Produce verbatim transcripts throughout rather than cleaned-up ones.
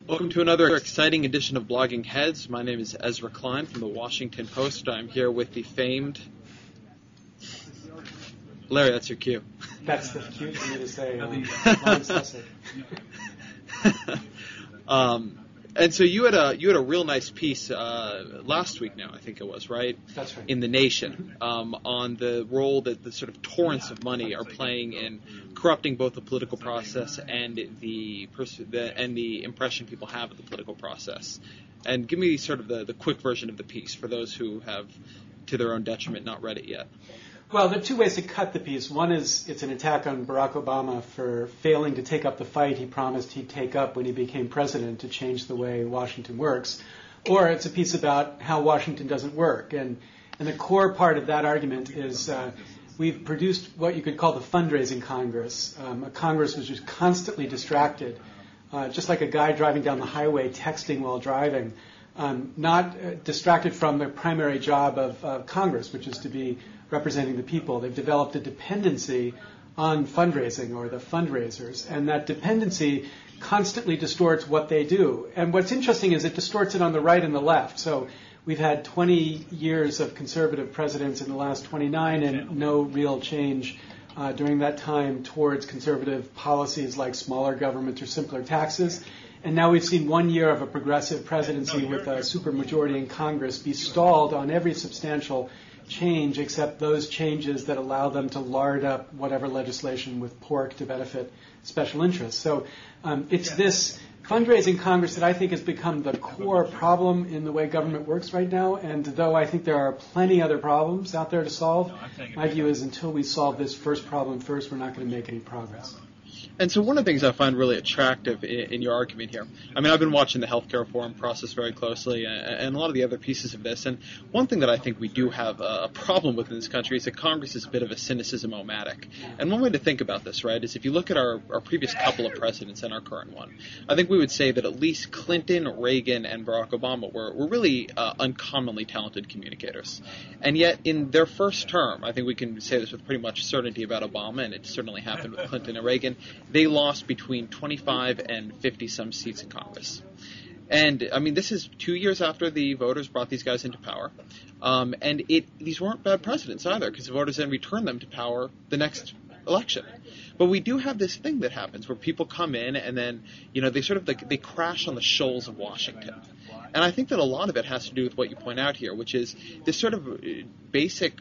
Welcome to another exciting edition of Blogging Heads. My name is Ezra Klein from the Washington Post. I'm here with the famed... Larry, that's your cue. That's the cue for me to say. Um, um, and so you had a you had a real nice piece uh, last week now, I think it was, right? That's right. In The Nation, um, on the role that the sort of torrents of money are playing in corrupting both the political process and the, pers- the and the impression people have of the political process. And give me sort of the, the quick version of the piece for those who have, to their own detriment, not read it yet. Well, there are two ways to cut the piece. One is it's an attack on Barack Obama for failing to take up the fight he promised he'd take up when he became president to change the way Washington works. Or it's a piece about how Washington doesn't work. And, and the core part of that argument is uh, we've produced what you could call the fundraising Congress, um, a Congress which is constantly distracted, uh, just like a guy driving down the highway texting while driving, um, not uh, distracted from the primary job of uh, Congress, which is to be representing the people. They've developed a dependency on fundraising or the fundraisers, and that dependency constantly distorts what they do. And what's interesting is it distorts it on the right and the left. So we've had twenty years of conservative presidents in the last twenty-nine and no real change uh, during that time towards conservative policies like smaller government or simpler taxes. And now we've seen one year of a progressive presidency with a supermajority in Congress be stalled on every substantial change except those changes that allow them to lard up whatever legislation with pork to benefit special interests. So um, it's this fundraising Congress that I think has become the core problem in the way government works right now. And though I think there are plenty other problems out there to solve, my view is until we solve this first problem first, we're not going to make any progress. And so one of the things I find really attractive in, in your argument here, I mean, I've been watching the healthcare reform process very closely and, and a lot of the other pieces of this. And one thing that I think we do have a, a problem with in this country is that Congress is a bit of a cynicism-omatic. And one way to think about this, right, is if you look at our, our previous couple of presidents and our current one, I think we would say that at least Clinton, Reagan, and Barack Obama were, were really uh, uncommonly talented communicators. And yet in their first term, I think we can say this with pretty much certainty about Obama, and it certainly happened with Clinton and Reagan, they lost between twenty-five and fifty some seats in Congress. And, I mean, this is two years after the voters brought these guys into power. Um, and it these weren't bad presidents either, because the voters then returned them to power the next election. But we do have this thing that happens where people come in and then, you know, they sort of like, they crash on the shoals of Washington. And I think that a lot of it has to do with what you point out here, which is this sort of basic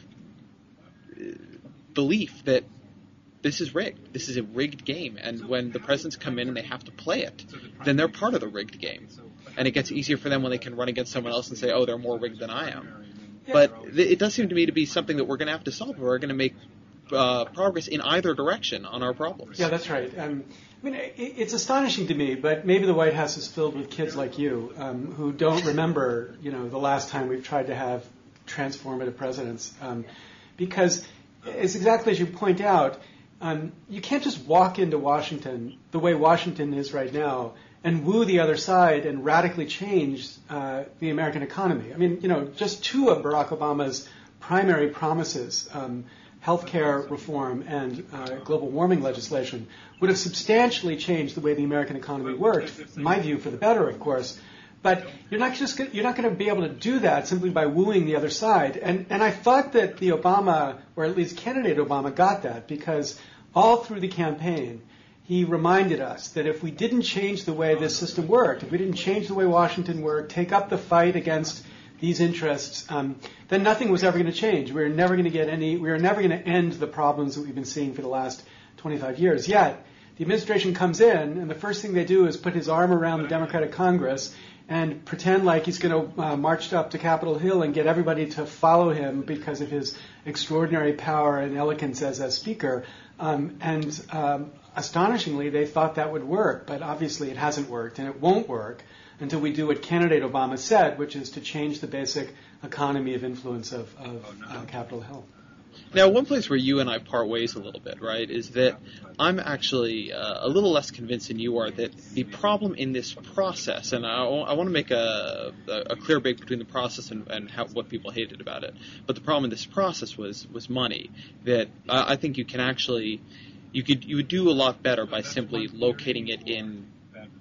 belief that this is rigged. This is a rigged game. And when the presidents come in and they have to play it, then they're part of the rigged game. And it gets easier for them when they can run against someone else and say, oh, they're more rigged than I am. But it does seem to me to be something that we're going to have to solve. We're going to make uh, progress in either direction on our problems. Yeah, that's right. Um, I mean, it, it's astonishing to me, but maybe the White House is filled with kids like you um, who don't remember, you know, the last time we've tried to have transformative presidents. Um, because it's exactly as you point out, Um, you can't just walk into Washington the way Washington is right now and woo the other side and radically change uh, the American economy. I mean, you know, just two of Barack Obama's primary promises, um, health care reform and uh, global warming legislation, would have substantially changed the way the American economy worked, in my view, for the better, of course. But you're not just you're not going to be able to do that simply by wooing the other side. And and I thought that the Obama, or at least candidate Obama, got that because all through the campaign he reminded us that if we didn't change the way this system worked, if we didn't change the way Washington worked, take up the fight against these interests, um, then nothing was ever going to change. We were never going to get any. We were never going to end the problems that we've been seeing for the last twenty-five years. Yet the administration comes in, and the first thing they do is put his arm around the Democratic Congress and pretend like he's going to uh, march up to Capitol Hill and get everybody to follow him because of his extraordinary power and eloquence as a speaker. Um, and um, astonishingly, they thought that would work, but obviously it hasn't worked, and it won't work until we do what candidate Obama said, which is to change the basic economy of influence of, of uh, Capitol Hill. Now, one place where you and I part ways a little bit, right, is that I'm actually uh, a little less convinced than you are that the problem in this process, and I, I want to make a, a clear break between the process and, and how, what people hated about it, but the problem in this process was was money. That uh, I think you can actually, you could you would do a lot better by simply locating it in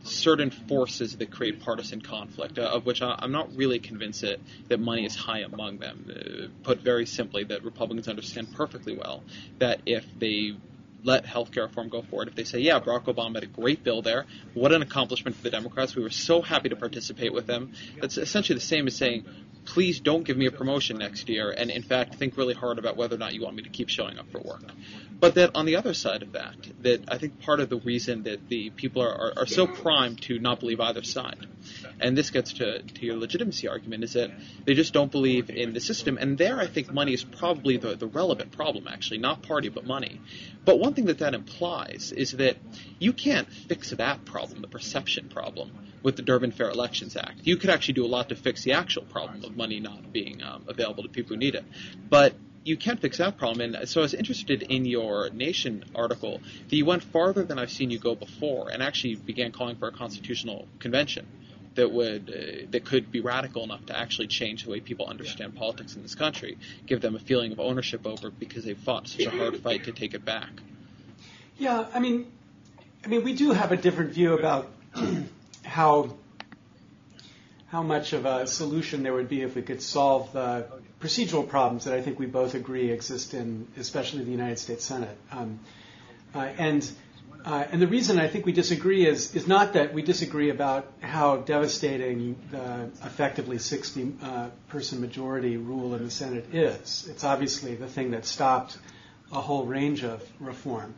certain forces that create partisan conflict, uh, of which I, I'm not really convinced that, that money is high among them. Uh, put very simply, that Republicans understand perfectly well that if they let health care reform go forward, if they say, yeah, Barack Obama had a great bill there, what an accomplishment for the Democrats, we were so happy to participate with them, that's essentially the same as saying, please don't give me a promotion next year, and in fact think really hard about whether or not you want me to keep showing up for work. But that on the other side of that, that I think part of the reason that the people are, are, are so primed to not believe either side, and this gets to, to your legitimacy argument, is that they just don't believe in the system. And there I think money is probably the, the relevant problem, actually, not party but money. But one thing that that implies is that you can't fix that problem, the perception problem, with the Durbin Fair Elections Act. You could actually do a lot to fix the actual problem of money not being um, available to people who need it. But you can't fix that problem. And so I was interested in your Nation article that you went farther than I've seen you go before and actually began calling for a constitutional convention that would uh, that could be radical enough to actually change the way people understand politics in this country, give them a feeling of ownership over it because they've fought such a hard fight to take it back. Yeah, I mean, I mean, we do have a different view about how how much of a solution there would be if we could solve the procedural problems that I think we both agree exist in, especially the United States Senate. Um, uh, and uh, and the reason I think we disagree is is not that we disagree about how devastating the effectively sixty-person uh, majority rule in the Senate is. It's obviously the thing that stopped a whole range of reform.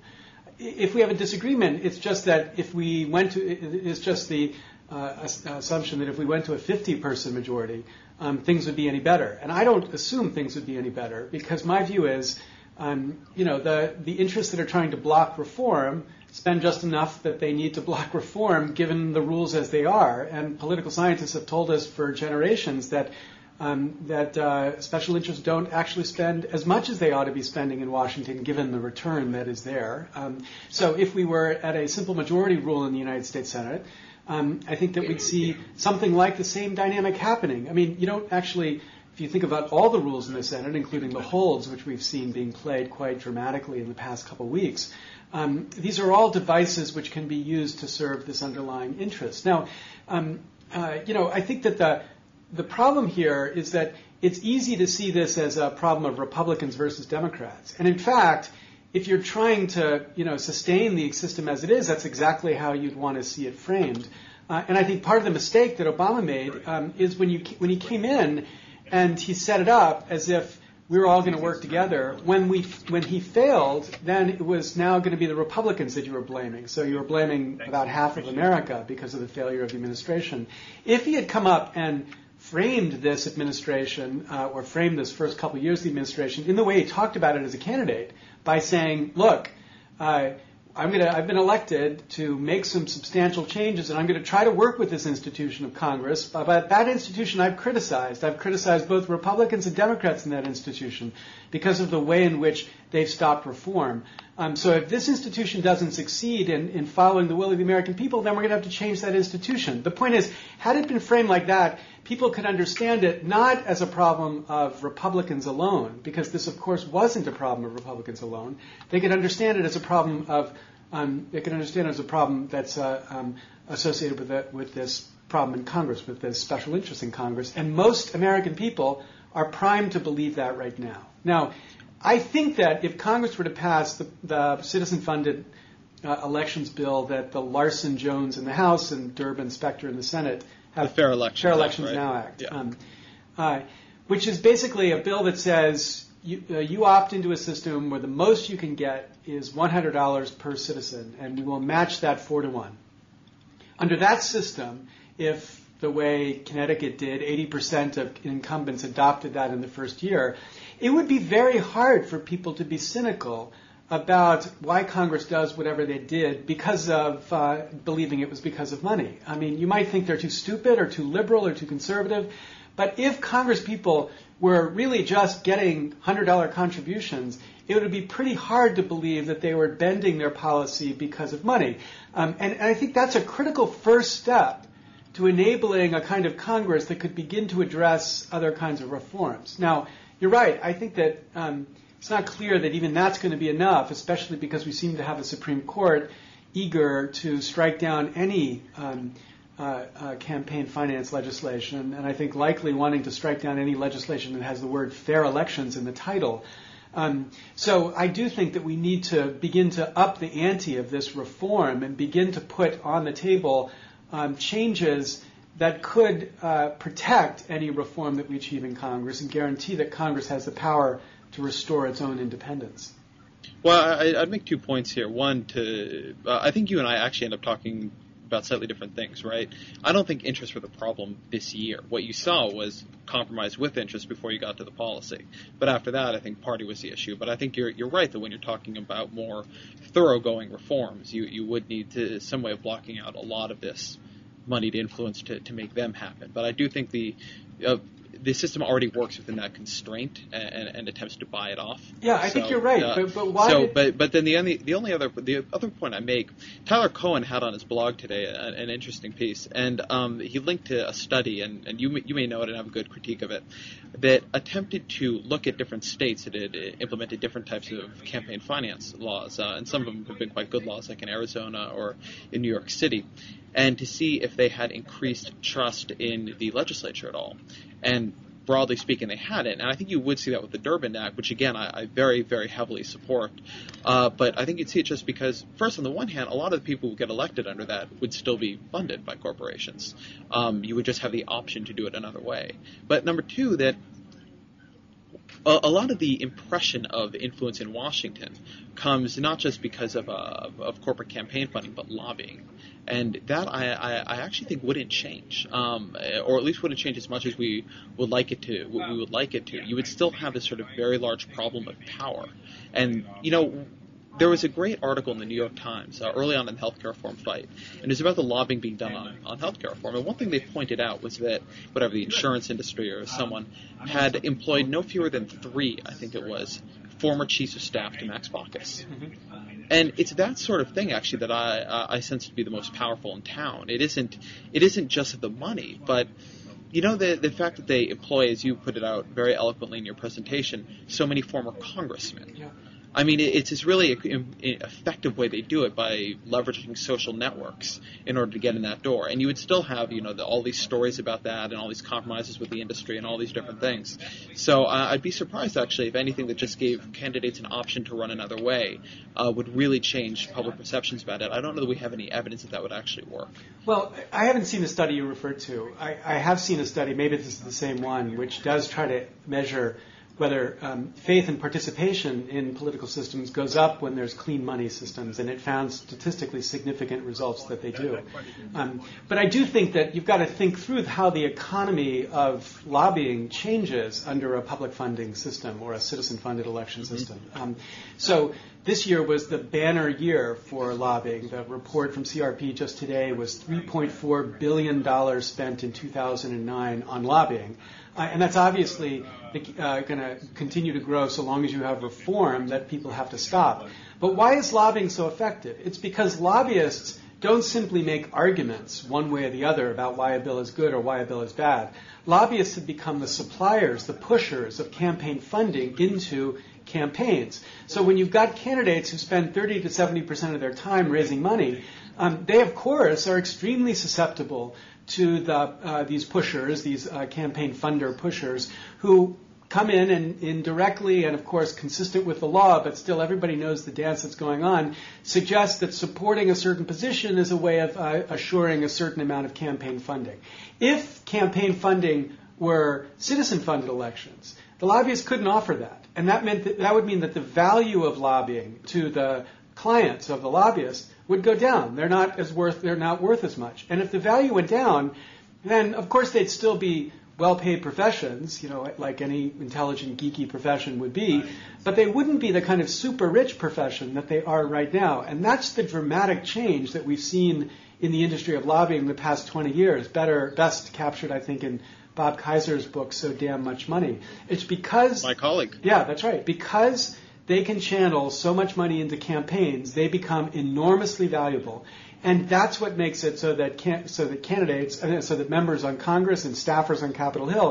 If we have a disagreement, it's just that if we went to, it's just the uh, assumption that if we went to a fifty-person majority, um, things would be any better. And I don't assume things would be any better because my view is, um, you know, the, the interests that are trying to block reform spend just enough that they need to block reform given the rules as they are. And political scientists have told us for generations that Um, that uh, special interests don't actually spend as much as they ought to be spending in Washington, given the return that is there. Um, so if we were at a simple majority rule in the United States Senate, um, I think that we'd see something like the same dynamic happening. I mean, you don't actually, if you think about all the rules in the Senate, including the holds, which we've seen being played quite dramatically in the past couple of weeks, um, these are all devices which can be used to serve this underlying interest. Now, um, uh, you know, I think that the The problem here is that it's easy to see this as a problem of Republicans versus Democrats. And in fact, if you're trying to, you know, sustain the system as it is, that's exactly how you'd want to see it framed. Uh, and I think part of the mistake that Obama made um, is when you when he came in and he set it up as if we were all going to work together. When we when he failed, then it was now going to be the Republicans that you were blaming. So you were blaming about half of America because of the failure of the administration. If he had come up and framed this administration uh, or framed this first couple of years of the administration in the way he talked about it as a candidate by saying, look, uh, I'm gonna, I've been elected to make some substantial changes, and I'm going to try to work with this institution of Congress. But that institution I've criticized. I've criticized both Republicans and Democrats in that institution because of the way in which they've stopped reform. Um, so if this institution doesn't succeed in, in following the will of the American people, then we're going to have to change that institution. The point is, had it been framed like that, people could understand it not as a problem of Republicans alone, because this, of course, wasn't a problem of Republicans alone. They could understand it as a problem of, um, they could understand it as a problem that's uh, um, associated with, it, with this problem in Congress, with this special interest in Congress. And most American people are primed to believe that right now. Now, I think that if Congress were to pass the, the citizen-funded uh, elections bill that the Larson-Jones in the House and Durbin-Specter in the Senate have, the Fair Elections, Fair Elections right? Now Act, yeah. um, uh, which is basically a bill that says you, uh, you opt into a system where the most you can get is one hundred dollars per citizen, and we will match that four to one. Under that system, if the way Connecticut did, eighty percent of incumbents adopted that in the first year, it would be very hard for people to be cynical about why Congress does whatever they did because of uh, believing it was because of money. I mean, you might think they're too stupid or too liberal or too conservative, but if Congress people were really just getting one hundred dollars contributions, it would be pretty hard to believe that they were bending their policy because of money. Um, and, and I think that's a critical first step to enabling a kind of Congress that could begin to address other kinds of reforms. Now, you're right. I think that um, it's not clear that even that's going to be enough, especially because we seem to have a Supreme Court eager to strike down any um, uh, uh, campaign finance legislation, and I think likely wanting to strike down any legislation that has the word fair elections in the title. Um, so I do think that we need to begin to up the ante of this reform and begin to put on the table um, changes that could uh, protect any reform that we achieve in Congress and guarantee that Congress has the power to restore its own independence. Well, I, I'd make two points here. One, to uh, I think you and I actually end up talking about slightly different things, right? I don't think interests were the problem this year. What you saw was compromise with interest before you got to the policy. But after that, I think party was the issue. But I think you're you're right that when you're talking about more thoroughgoing reforms, you, you would need to some way of blocking out a lot of this moneyed influence to, to make them happen. But I do think the uh, the system already works within that constraint and, and attempts to buy it off. Yeah, I so, think you're right. Uh, but, but why? So, did... but but then the only the only other the other point I make, Tyler Cohen had on his blog today an, an interesting piece, and um, he linked to a study, and, and you may, you may know it and have a good critique of it, that attempted to look at different states that had implemented different types of campaign finance laws, uh, and some of them have been quite good laws, like in Arizona or in New York City, and to see if they had increased trust in the legislature at all. And broadly speaking, they hadn't. And I think you would see that with the Durbin Act, which, again, I, I very, very heavily support. Uh, but I think you'd see it just because, first, on the one hand, a lot of the people who get elected under that would still be funded by corporations. Um, you would just have the option to do it another way. But number two, that a, a lot of the impression of influence in Washington comes not just because of, uh, of corporate campaign funding, but lobbying. And that I, I, I actually think wouldn't change, um, or at least wouldn't change as much as we would like it to. We would like it to. You would still have this sort of very large problem of power. And you know, there was a great article in the New York Times uh, early on in the healthcare reform fight, and it was about the lobbying being done on, on healthcare reform. And one thing they pointed out was that whatever the insurance industry or someone had employed no fewer than three, I think it was, former chiefs of staff to Max Baucus. Mm-hmm. And it's that sort of thing, actually, that I uh, I sense to be the most powerful in town. It isn't it isn't just the money, but you know the the fact that they employ, as you put it out very eloquently in your presentation, so many former congressmen. Yeah. I mean, it's this really effective way they do it by leveraging social networks in order to get in that door. And you would still have, you know, the, all these stories about that and all these compromises with the industry and all these different things. So uh, I'd be surprised, actually, if anything that just gave candidates an option to run another way uh, would really change public perceptions about it. I don't know that we have any evidence that that would actually work. Well, I haven't seen the study you referred to. I, I have seen a study, maybe this is the same one, which does try to measure whether um, faith and participation in political systems goes up when there's clean money systems, and it found statistically significant results that they do. Um, but I do think that you've got to think through how the economy of lobbying changes under a public funding system or a citizen-funded election system. Um, so this year was the banner year for lobbying. The report from C R P just today was three point four billion dollars spent in two thousand nine on lobbying. Uh, and that's obviously uh, going to continue to grow so long as you have reform that people have to stop. But why is lobbying so effective? It's because lobbyists don't simply make arguments one way or the other about why a bill is good or why a bill is bad. Lobbyists have become the suppliers, the pushers of campaign funding into campaigns. So when you've got candidates who spend thirty to seventy percent of their time raising money, um, they, of course, are extremely susceptible to the, uh, these pushers, these uh, campaign funder pushers, who come in and indirectly and, of course, consistent with the law, but still everybody knows the dance that's going on, suggest that supporting a certain position is a way of uh, assuring a certain amount of campaign funding. If campaign funding were citizen-funded elections, the lobbyists couldn't offer that. And that meant that, that would mean that the value of lobbying to the clients of the lobbyists would go down. They're not as worth. They're not worth as much. And if the value went down, then of course they'd still be well-paid professions, you know, like any intelligent, geeky profession would be, but they wouldn't be the kind of super-rich profession that they are right now. And that's the dramatic change that we've seen in the industry of lobbying in the past twenty years. Better, best captured, I think, in Bob Kaiser's book, So Damn Much Money. It's because my colleague. Yeah, that's right. Because they can channel so much money into campaigns, they become enormously valuable. And that's what makes it so that can, so that candidates, uh, so that members on Congress and staffers on Capitol Hill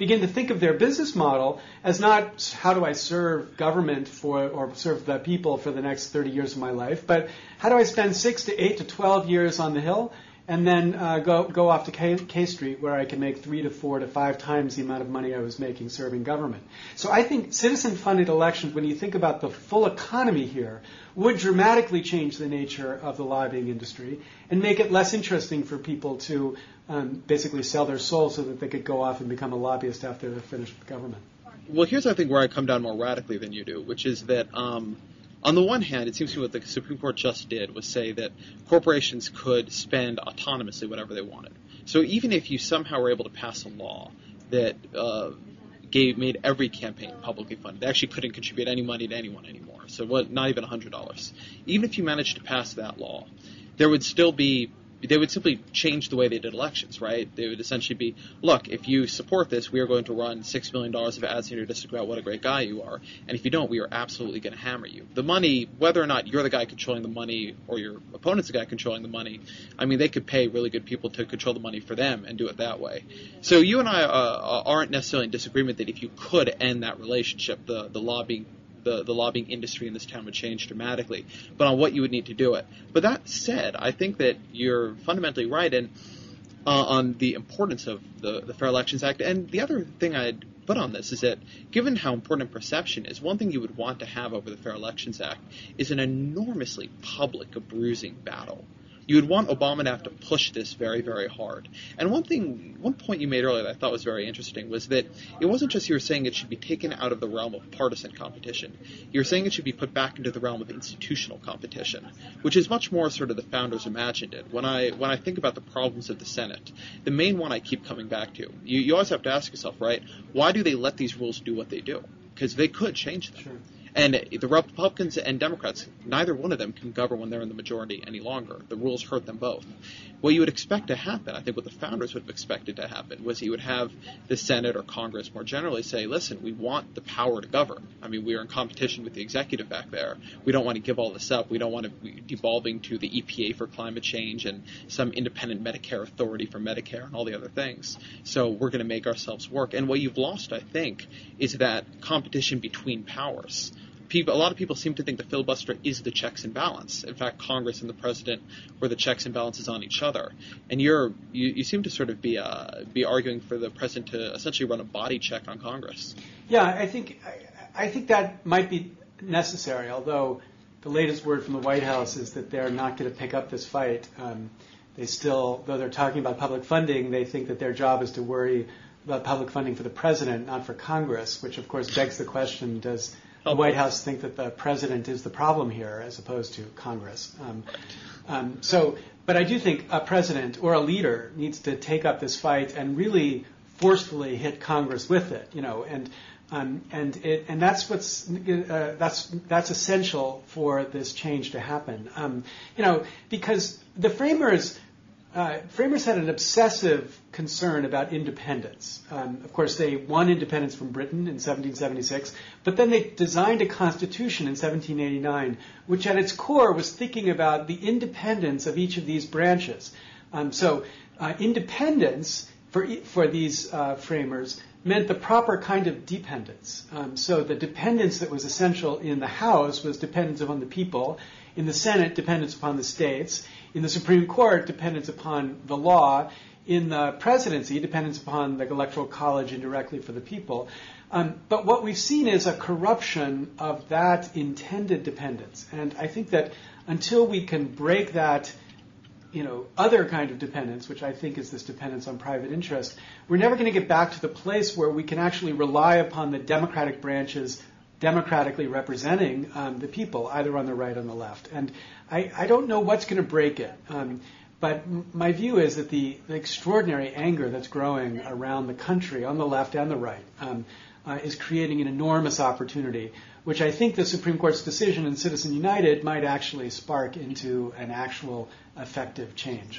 begin to think of their business model as not how do I serve government for or serve the people for the next thirty years of my life, but how do I spend six to eight to twelve years on the Hill and then uh, go go off to K, K Street where I can make three to four to five times the amount of money I was making serving government. So I think citizen-funded elections, when you think about the full economy here, would dramatically change the nature of the lobbying industry and make it less interesting for people to um, basically sell their soul so that they could go off and become a lobbyist after they're finished with government. Well, here's, I think, where I come down more radically than you do, which is that um, on the one hand, it seems to me what the Supreme Court just did was say that corporations could spend autonomously whatever they wanted. So even if you somehow were able to pass a law that uh, gave made every campaign publicly funded, they actually couldn't contribute any money to anyone anymore, so what, not even one hundred dollars. Even if you managed to pass that law, there would still be they would simply change the way they did elections, right? They would essentially be, look, if you support this, we are going to run six million dollars of ads in your district about what a great guy you are. And if you don't, we are absolutely going to hammer you. The money, whether or not you're the guy controlling the money or your opponent's the guy controlling the money, I mean, they could pay really good people to control the money for them and do it that way. So you and I uh, aren't necessarily in disagreement that if you could end that relationship, the, the lobbying The, the lobbying industry in this town would change dramatically, but on what you would need to do it. But that said, I think that you're fundamentally right in, uh, on the importance of the, the Fair Elections Act. And the other thing I'd put on this is that given how important perception is, one thing you would want to have over the Fair Elections Act is an enormously public, bruising battle. You would want Obama to have to push this very, very hard. And one thing, one point you made earlier that I thought was very interesting was that it wasn't just you were saying it should be taken out of the realm of partisan competition. You were saying it should be put back into the realm of institutional competition, which is much more sort of the founders imagined it. When I when I think about the problems of the Senate, the main one I keep coming back to, you, you always have to ask yourself, right, why do they let these rules do what they do? Because they could change them. Sure. And the Republicans and Democrats, neither one of them can govern when they're in the majority any longer. The rules hurt them both. What you would expect to happen, I think what the founders would have expected to happen, was you would have the Senate or Congress more generally say, listen, we want the power to govern. I mean, we are in competition with the executive back there. We don't want to give all this up. We don't want to be devolving to the E P A for climate change and some independent Medicare authority for Medicare and all the other things. So we're going to make ourselves work. And what you've lost, I think, is that competition between powers. People, a lot of people seem to think the filibuster is the checks and balance. In fact, Congress and the president were the checks and balances on each other. And you're you, you seem to sort of be uh, be arguing for the president to essentially run a body check on Congress. Yeah, I think I, I think that might be necessary. Although the latest word from the White House is that they're not going to pick up this fight. Um, they still, though they're talking about public funding, they think that their job is to worry about public funding for the president, not for Congress. Which of course begs the question: does the White House think that the president is the problem here as opposed to Congress? Um, um, so, but I do think a president or a leader needs to take up this fight and really forcefully hit Congress with it, you know, and um, and it, and that's what's uh, that's that's essential for this change to happen, um, you know, because the framers. Uh, framers had an obsessive concern about independence. Um, of course, they won independence from Britain in seventeen seventy-six, but then they designed a constitution in seventeen eighty-nine, which at its core was thinking about the independence of each of these branches. Um, so uh, independence for for these uh, framers meant the proper kind of dependence. Um, so the dependence that was essential in the House was dependence upon the people. In the Senate, dependence upon the states. In the Supreme Court, dependence upon the law. In the presidency, dependence upon the Electoral College indirectly for the people. Um, but what we've seen is a corruption of that intended dependence. And I think that until we can break that, you know, other kind of dependence, which I think is this dependence on private interest, we're never going to get back to the place where we can actually rely upon the democratic branches democratically representing um, the people, either on the right or on the left. And I, I don't know what's going to break it. Um, but m- my view is that the, the extraordinary anger that's growing around the country, on the left and the right, um, uh, is creating an enormous opportunity, which I think the Supreme Court's decision in Citizen United might actually spark into an actual effective change.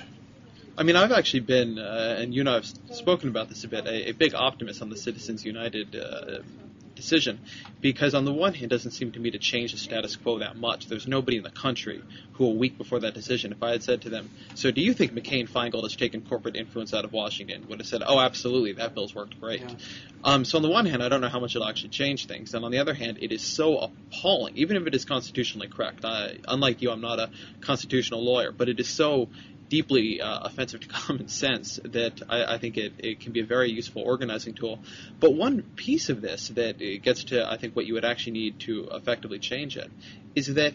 I mean, I've actually been, uh, and you and I have spoken about this a bit, a, a big optimist on the Citizens United uh, decision, because on the one hand, it doesn't seem to me to change the status quo that much. There's nobody in the country who, a week before that decision, if I had said to them, so do you think McCain-Feingold has taken corporate influence out of Washington, would have said, oh, absolutely, that bill's worked great. Yeah. Um, so on the one hand, I don't know how much it'll actually change things, and on the other hand, it is so appalling, even if it is constitutionally correct. I, unlike you, I'm not a constitutional lawyer, but it is so deeply uh, offensive to common sense that I, I think it, it can be a very useful organizing tool. But one piece of this that it gets to, I think, what you would actually need to effectively change it is that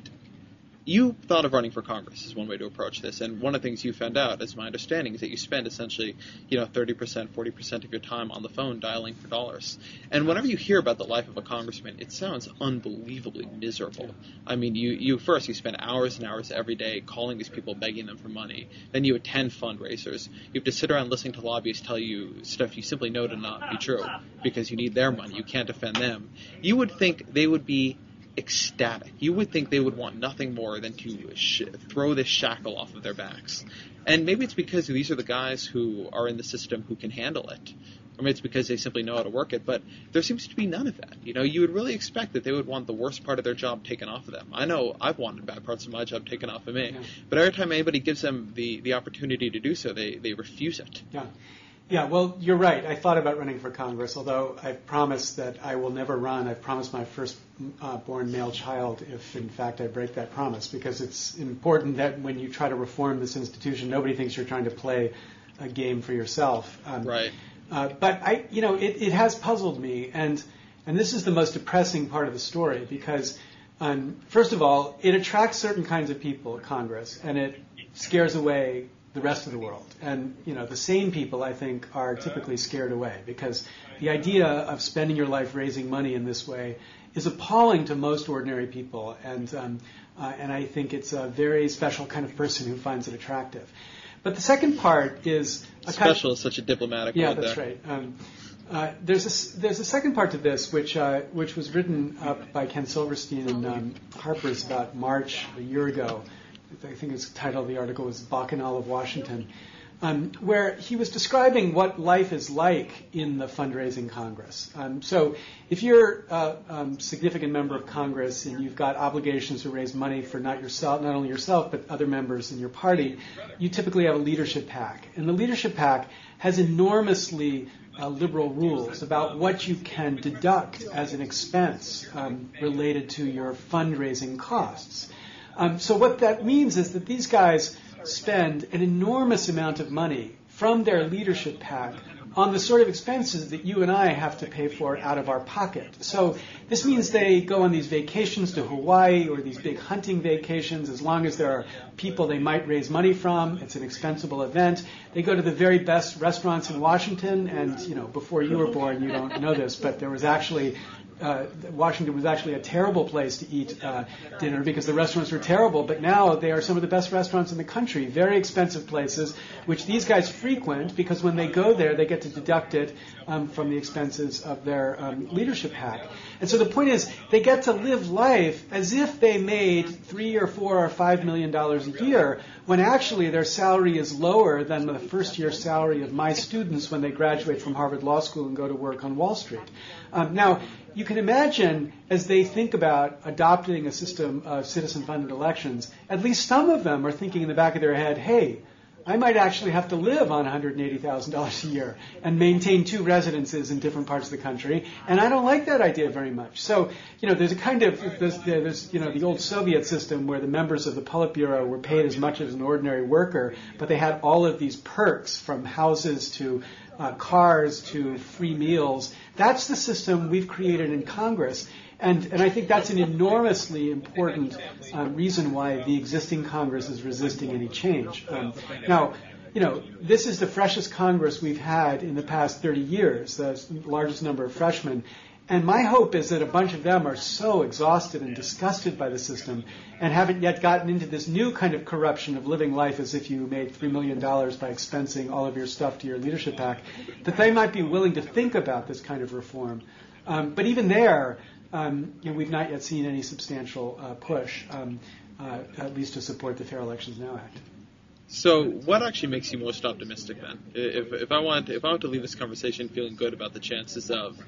you thought of running for Congress is one way to approach this, and one of the things you found out, as my understanding, is that you spend essentially, you know, thirty percent, forty percent of your time on the phone dialing for dollars. And whenever you hear about the life of a congressman, it sounds unbelievably miserable. I mean, you, you first, you spend hours and hours every day calling these people, begging them for money. Then you attend fundraisers. You have to sit around listening to lobbyists tell you stuff you simply know to not be true because you need their money. You can't defend them. You would think they would be ecstatic. You would think they would want nothing more than to sh- throw this shackle off of their backs. And maybe it's because these are the guys who are in the system who can handle it. Or maybe it's because they simply know how to work it. But there seems to be none of that. You know, you would really expect that they would want the worst part of their job taken off of them. I know I've wanted bad parts of my job taken off of me. Yeah. But every time anybody gives them the, the opportunity to do so, they, they refuse it. Yeah. Yeah, well, you're right. I thought about running for Congress, although I've promised that I will never run. I've promised my first-born uh, male child if, in fact, I break that promise, because it's important that when you try to reform this institution, nobody thinks you're trying to play a game for yourself. Um, right. Uh, but, I, you know, it, it has puzzled me, and and this is the most depressing part of the story, because, um, first of all, it attracts certain kinds of people, Congress, and it scares away the rest of the world. And, you know, the sane people, I think, are typically scared away, because the idea of spending your life raising money in this way is appalling to most ordinary people. And, um, uh, and I think it's a very special kind of person who finds it attractive. But the second part is... A special kind of, is such a diplomatic yeah, word there. Yeah, that's right. Um, uh, there's, a, there's a second part to this, which, uh, which was written up by Ken Silverstein in um, Harper's about March a year ago. I think his title of the article was Bacchanal of Washington, um, where he was describing what life is like in the fundraising Congress. Um, so if you're a um, significant member of Congress and you've got obligations to raise money for not yourself, not only yourself, but other members in your party, you typically have a leadership PAC. And the leadership PAC has enormously uh, liberal rules about what you can deduct as an expense um, related to your fundraising costs. Um, so what that means is that these guys spend an enormous amount of money from their leadership PAC on the sort of expenses that you and I have to pay for out of our pocket. So this means they go on these vacations to Hawaii or these big hunting vacations as long as there are people they might raise money from. It's an expensible event. They go to the very best restaurants in Washington, and, you know, before you were born, you don't know this, but there was actually Uh, Washington was actually a terrible place to eat uh, dinner because the restaurants were terrible, but now they are some of the best restaurants in the country, very expensive places, which these guys frequent because when they go there, they get to deduct it um, from the expenses of their um, leadership PAC. And so the point is, they get to live life as if they made three or four or five million dollars a year, when actually their salary is lower than the first year salary of my students when they graduate from Harvard Law School and go to work on Wall Street. Um, now, you can imagine, as they think about adopting a system of citizen-funded elections, at least some of them are thinking in the back of their head, hey, I might actually have to live on one hundred eighty thousand dollars a year and maintain two residences in different parts of the country, and I don't like that idea very much. So, you know, there's a kind of, there's, there's you know, the old Soviet system where the members of the Politburo were paid as much as an ordinary worker, but they had all of these perks, from houses to uh, cars to free meals. That's the system we've created in Congress. And, and I think that's an enormously important uh, reason why the existing Congress is resisting any change. Um, now, you know, this is the freshest Congress we've had in the past thirty years, the largest number of freshmen. And my hope is that a bunch of them are so exhausted and disgusted by the system and haven't yet gotten into this new kind of corruption of living life as if you made three million dollars by expensing all of your stuff to your leadership PAC, that they might be willing to think about this kind of reform. Um, but even there, Um, you know, we've not yet seen any substantial uh, push, um, uh, at least to support the Fair Elections Now Act. So, what actually makes you most optimistic then? If if I want if I want to leave this conversation feeling good about the chances of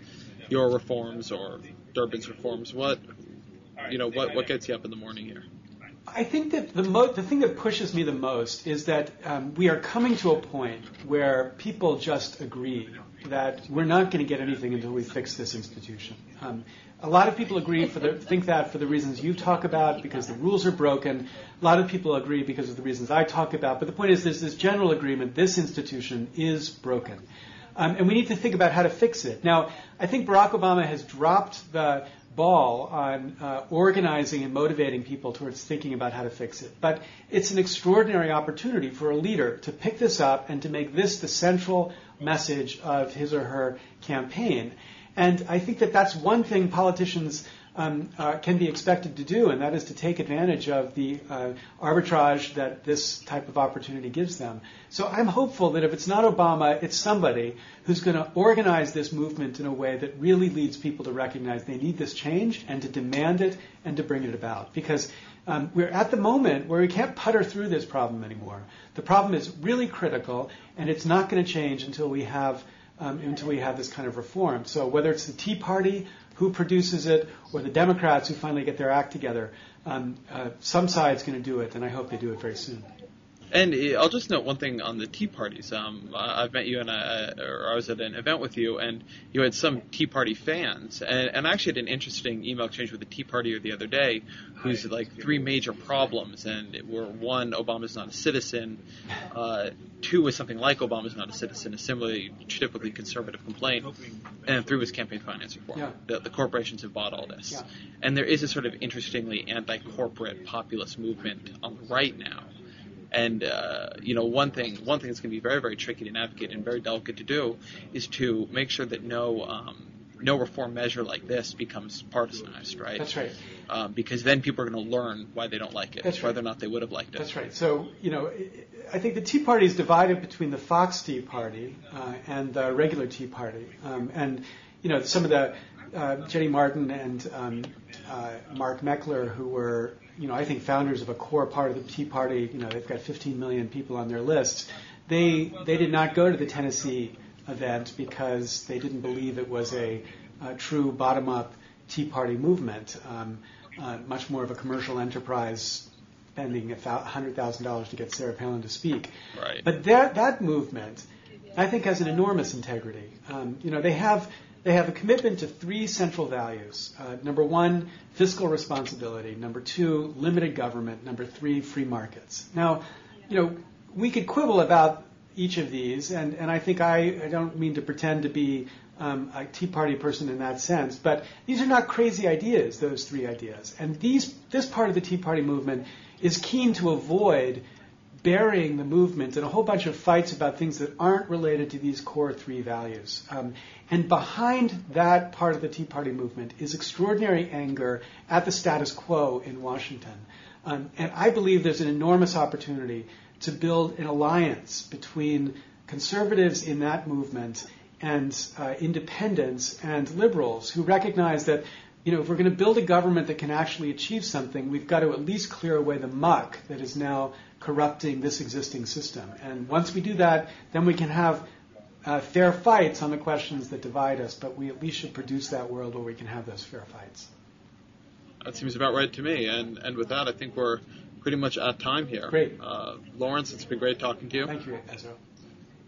your reforms or Durbin's reforms? What, you know, what, what gets you up in the morning here? I think that the mo- the thing that pushes me the most is that um, we are coming to a point where people just agree that we're not going to get anything until we fix this institution. Um, a lot of people agree for the, think that for the reasons you talk about, because the rules are broken. A lot of people agree because of the reasons I talk about. But the point is, there's this general agreement: this institution is broken. Um, and we need to think about how to fix it. Now, I think Barack Obama has dropped the ball on uh, organizing and motivating people towards thinking about how to fix it. But it's an extraordinary opportunity for a leader to pick this up and to make this the central message of his or her campaign. And I think that that's one thing politicians um, uh, can be expected to do, and that is to take advantage of the uh, arbitrage that this type of opportunity gives them. So I'm hopeful that if it's not Obama, it's somebody who's going to organize this movement in a way that really leads people to recognize they need this change and to demand it and to bring it about. Because um, we're at the moment where we can't putter through this problem anymore. The problem is really critical, and it's not going to change until we have um, until we have this kind of reform. So whether it's the Tea Party who produces it or the Democrats who finally get their act together, um, uh, some side's going to do it, and I hope they do it very soon. And I'll just note one thing on the Tea Parties. Um, I've met you, and I, or I was at an event with you, and you had some Tea Party fans. And, and I actually had an interesting email exchange with the Tea Party the other day, who's like three major problems. And it were one, Obama's not a citizen. Uh, two was something like Obama's not a citizen, a similarly typically conservative complaint. And three was campaign finance reform. Yeah. The, the corporations have bought all this. Yeah. And there is a sort of interestingly anti-corporate populist movement on the right now. And, uh, you know, one thing one thing that's going to be very, very tricky to navigate and very delicate to do is to make sure that no um, no reform measure like this becomes partisanized, right? That's right. Um, because then people are going to learn why they don't like it, That's whether right. or not they would have liked it. That's right. So, you know, I think the Tea Party is divided between the Fox Tea Party uh, and the regular Tea Party. Um, and, you know, some of the uh, Jenny Martin and um, uh, Mark Meckler, who were, you know, I think founders of a core part of the Tea Party, you know, they've got fifteen million people on their list. They they did not go to the Tennessee event because they didn't believe it was a, a true bottom-up Tea Party movement, um, uh, much more of a commercial enterprise spending one hundred thousand dollars to get Sarah Palin to speak. Right. But that that movement, I think, has an enormous integrity. Um, you know, they have they have a commitment to three central values. Uh, number one, fiscal responsibility. Number two, limited government. Number three, free markets. Now, you know, we could quibble about each of these, and, and I think I, I don't mean to pretend to be um, a Tea Party person in that sense, but these are not crazy ideas, those three ideas. And these this part of the Tea Party movement is keen to avoid burying the movement in a whole bunch of fights about things that aren't related to these core three values. Um, and behind that part of the Tea Party movement is extraordinary anger at the status quo in Washington. Um, and I believe there's an enormous opportunity to build an alliance between conservatives in that movement and uh, independents and liberals who recognize that, you know, if we're going to build a government that can actually achieve something, we've got to at least clear away the muck that is now corrupting this existing system. And once we do that, then we can have uh, fair fights on the questions that divide us, but we at least should produce that world where we can have those fair fights. That seems about right to me. And, and with that, I think we're pretty much at time here. Great. Uh, Lawrence, it's been great talking to you. Thank you, Ezra.